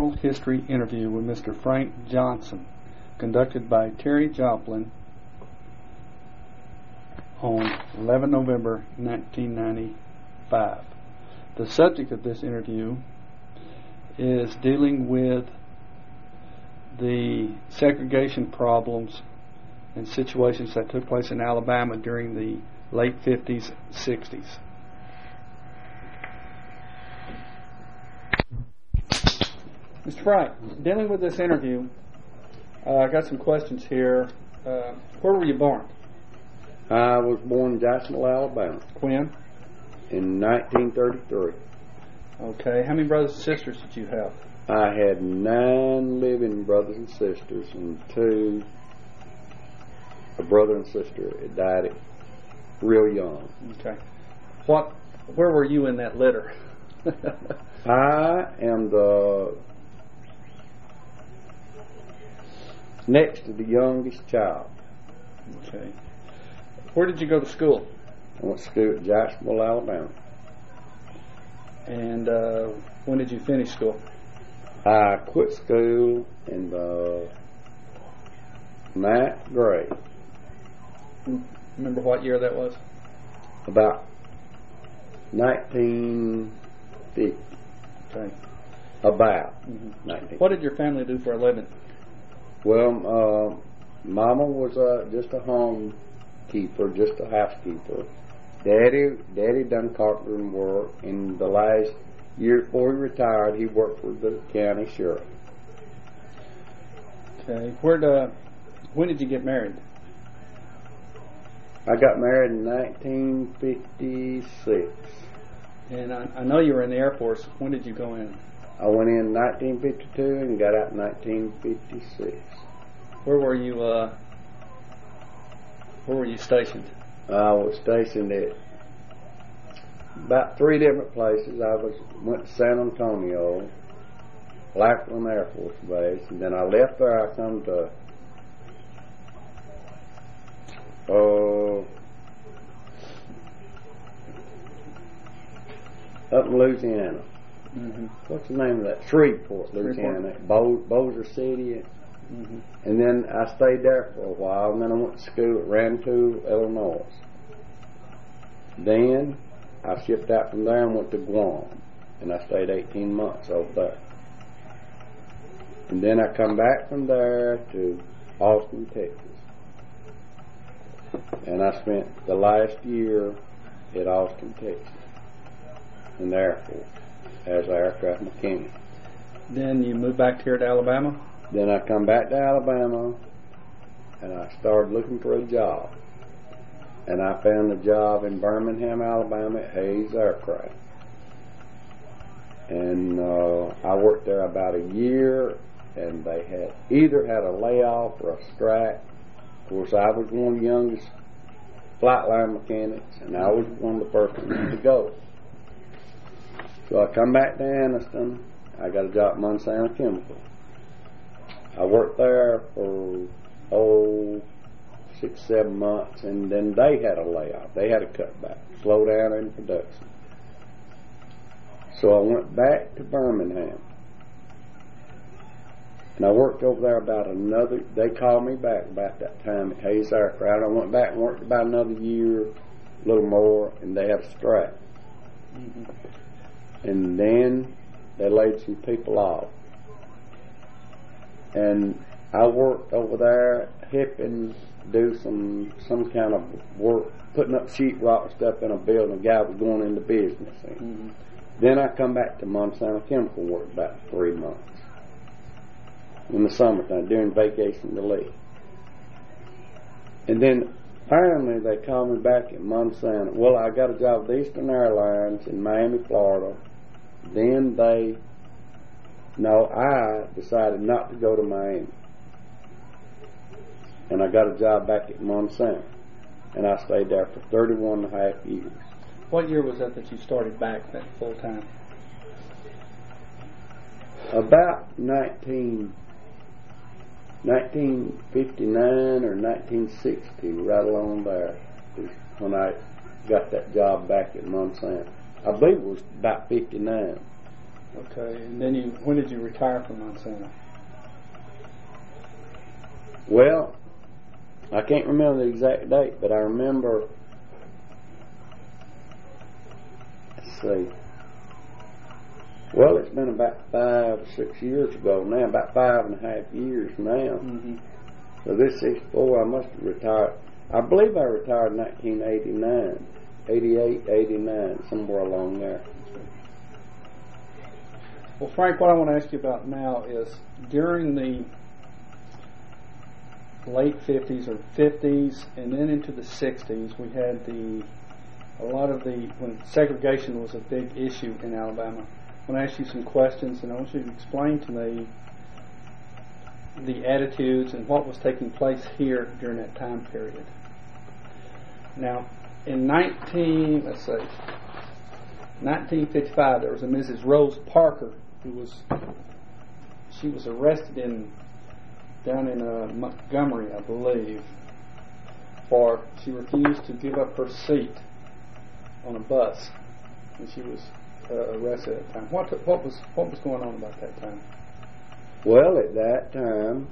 Normal History interview with Mr. Frank Johnson, conducted by Terry Joplin on 11 November 1995. The subject of this interview is dealing with the segregation problems and situations that took place in Alabama during the late 50s, 60s. Mr. Frank, dealing with this interview, I got some questions here. Where were you born? I was born in Jacksonville, Alabama. When? In 1933. Okay. How many brothers and sisters did you have? I had 9 living brothers and sisters, and a brother and sister that died real young. Okay. Where were you in that litter? I am the next to the youngest child. Okay. Where did you go to school? I went to school at Jacksonville, Alabama. And when did you finish school? I quit school in the 9th grade. Remember what year that was? About 1950. Okay. About 1950. What did your family do for a living? Well, Mama was just a homekeeper, just a housekeeper. Daddy done carpentering work. In the last year before he retired, he worked for the county sheriff. Okay. When did you get married? I got married in 1956. And I know you were in the Air Force. When did you go in? I went in 1952 and got out in 1956. Where were you stationed? I was stationed at about 3 different places. Went to San Antonio, Lackland Air Force Base, and then I left there. I come to up in Louisiana. Mm-hmm. What's the name of that? Shreveport, Louisiana. Bossier City. Mm-hmm. And then I stayed there for a while, and then I went to school at Rantoul, Illinois. Then I shipped out from there and went to Guam, and I stayed 18 months over there. And then I come back from there to Austin, Texas. And I spent the last year at Austin, Texas, in the Air Force, as an aircraft mechanic. Then you moved back here to Alabama? Then I come back to Alabama, and I started looking for a job. And I found a job in Birmingham, Alabama at Hayes Aircraft. And I worked there about a year, and they had either had a layoff or a strike. Of course, I was one of the youngest flight line mechanics, and I was one of the first ones to go. So I come back to Anniston. I got a job at Montana Chemical. I worked there for 6-7 months, and then they had a layoff. They had a cutback, slow down in production. So I went back to Birmingham, and I worked over there they called me back about that time at Hayes Aircraft. I went back and worked about another year, a little more, and they had a strike. Mm-hmm. And then they laid some people off. And I worked over there helping do some kind of work, putting up sheetrock and stuff in a building. A guy was going into business. Mm-hmm. Then I come back to Montana Chemical, worked about 3 months in the summertime during vacation relief. And then finally they called me back at Montana. Well, I got a job with Eastern Airlines in Miami, Florida. Then I decided not to go to Miami. And I got a job back at Montana. And I stayed there for 31 and a half years. What year was that you started back full time? About 1959 or 1960, right along there, is when I got that job back at Montana. I believe it was about 59. Okay, and then when did you retire from Monsanto? Well, I can't remember the exact date, but I remember, let's see, well, it's been about 5 or 6 years ago now, about 5.5 years now. Mm-hmm. So this 64, I must have retired. I believe I retired in 1989, 88, 89, somewhere along there. Well, Frank, what I want to ask you about now is during the late 50s or 50s and then into the 60s, we had when segregation was a big issue in Alabama. I want to ask you some questions, and I want you to explain to me the attitudes and what was taking place here during that time period. Now, in 1955, there was a Mrs. Rose Parker she was arrested down in Montgomery, I believe, for she refused to give up her seat on a bus, and she was arrested at the time. What was going on about that time? Well, at that time,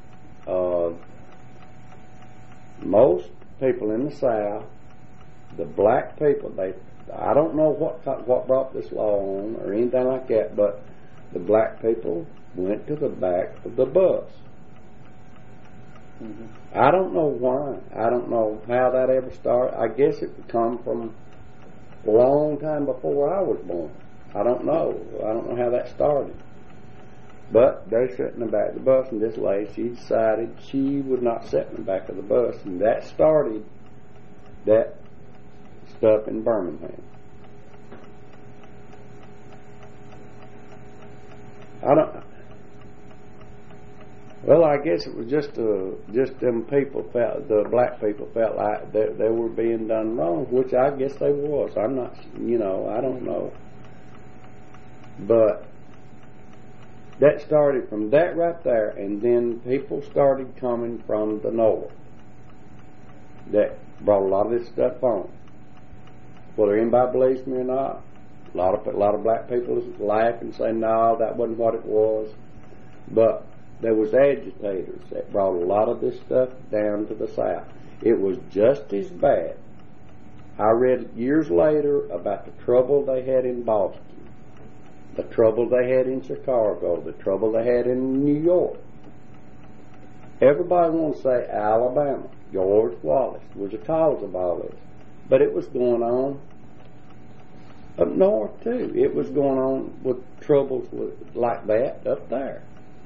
most people in the South, the black people, I don't know what brought this law on or anything like that, but the black people went to the back of the bus. Mm-hmm. I don't know why. I don't know how that ever started. I guess it would come from a long time before I was born. I don't know. I don't know how that started. But they sat in the back of the bus, and this lady, she decided she would not sit in the back of the bus, and that started that stuff in Birmingham. Well, I guess it was just them people the black people felt like they were being done wrong, which I guess they was. I'm not, I don't know. But that started from that right there, and then people started coming from the north that brought a lot of this stuff on. Whether anybody believes me or not, a lot of black people laugh and say, no, that wasn't what it was. But there was agitators that brought a lot of this stuff down to the South. It was just as bad. I read years later about the trouble they had in Boston, the trouble they had in Chicago, the trouble they had in New York. Everybody wants to say Alabama. George Wallace was the cause of all this. But it was going on up north too. It was going on with troubles like that up there.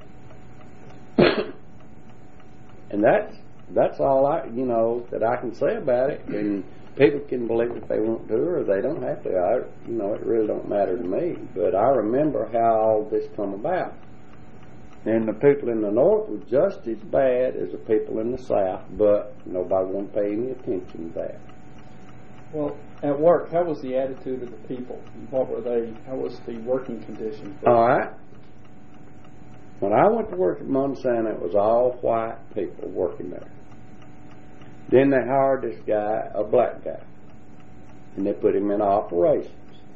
And that's all that I can say about it. And people can believe if they want to, or they don't have to. It really don't matter to me. But I remember how all this come about. And the people in the north were just as bad as the people in the south, but nobody wanted to pay any attention to that. Well, at work, how was the attitude of the people? How was the working condition? All right. When I went to work at Monsanto, it was all white people working there. Then they hired this guy, a black guy, and they put him in operations.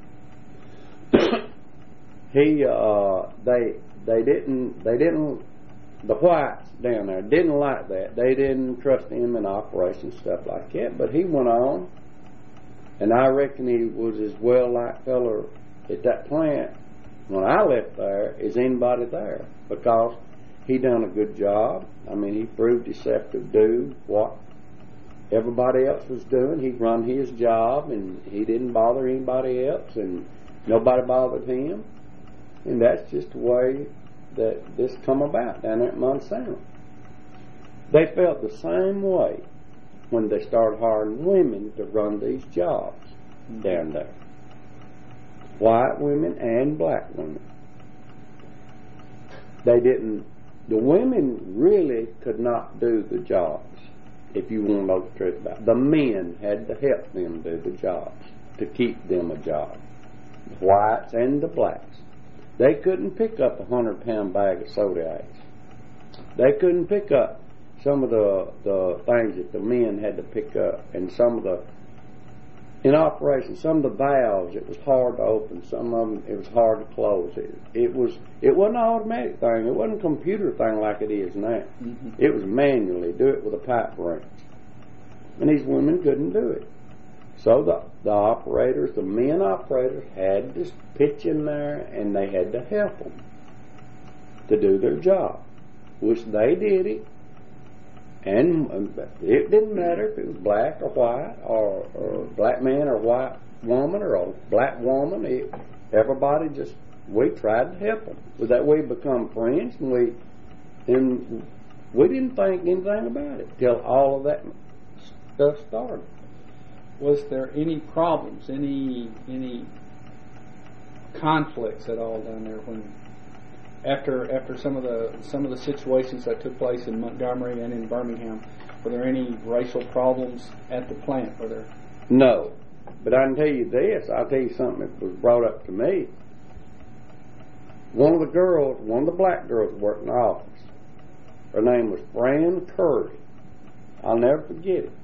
The whites down there didn't like that. They didn't trust him in operations, stuff like that. But he went on, and I reckon he was as well liked fella at that plant when I left there as anybody there, because he done a good job. I mean, he proved himself to do what everybody else was doing. He run his job, and he didn't bother anybody else, and nobody bothered him. And that's just the way that this come about down there at Monsanto. They felt the same way when they started hiring women to run these jobs down there. White women and black women. The women really could not do the jobs, if you want to know the truth about it. The men had to help them do the jobs, to keep them a job. The whites and the blacks. They couldn't pick up a 100-pound bag of soda ash. They couldn't pick up some of the things that the men had to pick up, and some of the in operation. Some of the valves, it was hard to open. Some of them, it was hard to close. It wasn't an automatic thing. It wasn't a computer thing like it is now. Mm-hmm. It was manually. Do it with a pipe wrench. And these women couldn't do it. So the operators, the men operators, had to pitch in there, and they had to help them to do their job, which they did it. And it didn't matter if it was black or white, or black man or white woman or a black woman. Everybody we tried to help them. So that we become friends, and we didn't think anything about it till all of that stuff started. Was there any problems, any conflicts at all down there when? After some of the situations that took place in Montgomery and in Birmingham, were there any racial problems at the plant? Were there? No, but I can tell you this. I'll tell you something that was brought up to me. One of the black girls that worked in the office, her name was Fran Curry. I'll never forget it.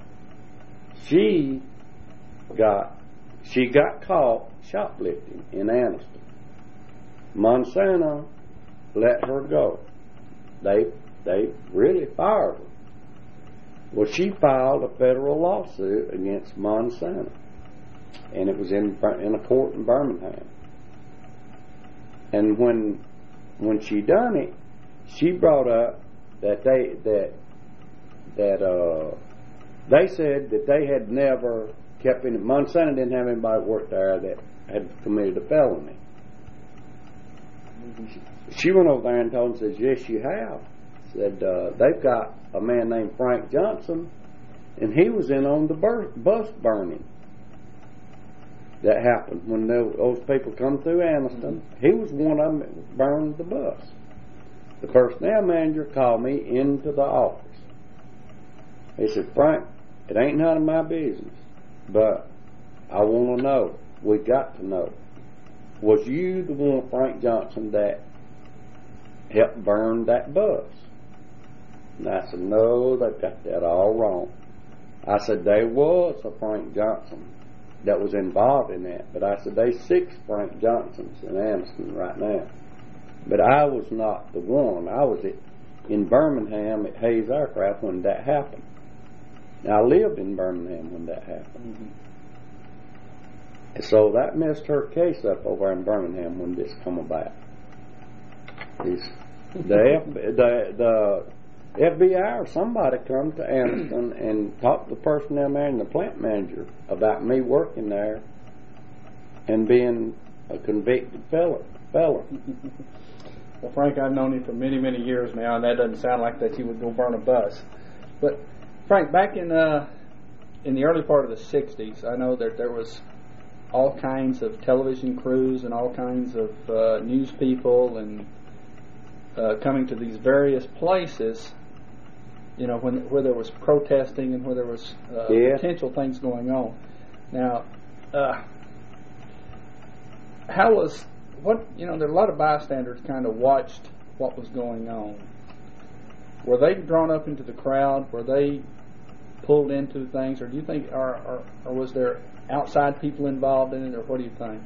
She got caught shoplifting in Anniston. Monsanto let her go. They really fired her. Well, she filed a federal lawsuit against Monsanto, and it was in a court in Birmingham. And when she done it, she brought up that they said that they had never kept any. Monsanto didn't have anybody work there that had committed a felony. She went over there and told him, says, yes, you have. Said, they've got a man named Frank Johnson, and he was in on the bus burning that happened when those people come through Anniston. He was one of them that burned the bus. The personnel manager called me into the office. He said, Frank, it ain't none of my business, but I want to know. We got to know. Was you the one, Frank Johnson, that helped burn that bus? And I said, no, they've got that all wrong. I said, there was a Frank Johnson that was involved in that, but I said, there's 6 Frank Johnsons in Anniston right now. But I was not the one. I was in Birmingham at Hayes Aircraft when that happened. Now, I lived in Birmingham when that happened. Mm-hmm. So that messed her case up over in Birmingham when this come about. The FBI or somebody come to Anniston and talked to the personnel manager and the plant manager about me working there and being a convicted felon. Well, Frank, I've known you for many, many years now, and that doesn't sound like that you would go burn a bus. But Frank, back in the early part of the '60s, I know that there was all kinds of television crews and all kinds of news people and coming to these various places, you know, where there was protesting and where there was potential things going on. Now, there are a lot of bystanders kind of watched what was going on. Were they drawn up into the crowd? Were they pulled into things, or do you think, or was there outside people involved in it, or what do you think?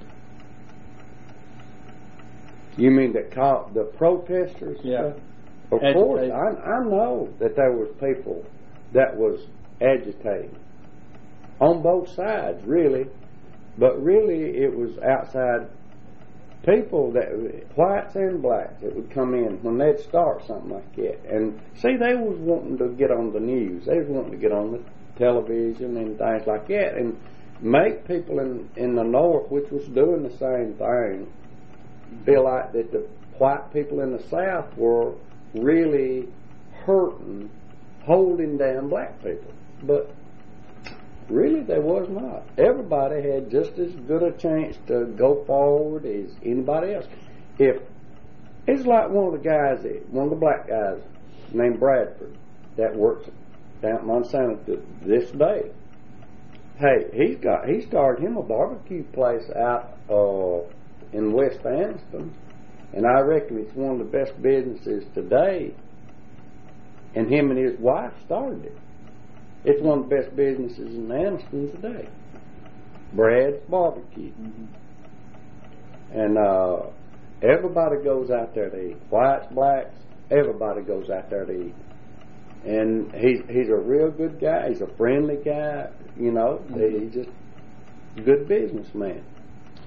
You mean the protesters? Yeah. Of course, I know that there was people that was agitating on both sides, really, but really it was outside people, that whites and blacks, that would come in when they'd start something like that. And see, they was wanting to get on the news. They was wanting to get on the television and things like that, and make people in the North, which was doing the same thing, feel like that the white people in the South were really hurting, holding down black people. But really, they was not. Everybody had just as good a chance to go forward as anybody else. If it's like one of the black guys named Bradford that works down at Monsanto to this day. Hey, he started him a barbecue place out in West Anniston, and I reckon it's one of the best businesses today. And him and his wife started it. It's one of the best businesses in Anniston today. Brad's Barbecue. And everybody goes out there to eat. Whites, blacks, everybody goes out there to eat. And he's a real good guy. He's a friendly guy. You know, he's just a good businessman.